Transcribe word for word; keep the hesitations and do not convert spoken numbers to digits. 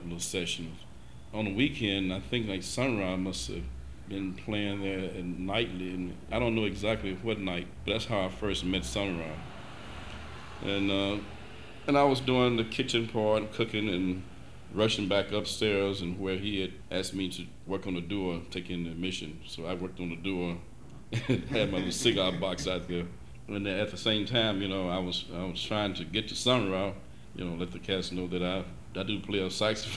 couple of sessions. On the weekend, I think like Sunrise must have been playing there and nightly, and I don't know exactly what night, but that's how I first met Sunrise. And uh, and I was doing the kitchen part, cooking and rushing back upstairs, and where he had asked me to work on the door, taking the admission. So I worked on the door, and had my little cigar box out there. And at the same time, you know, I was I was trying to get to Sunrise, you know, let the cats know that I I do play a saxophone.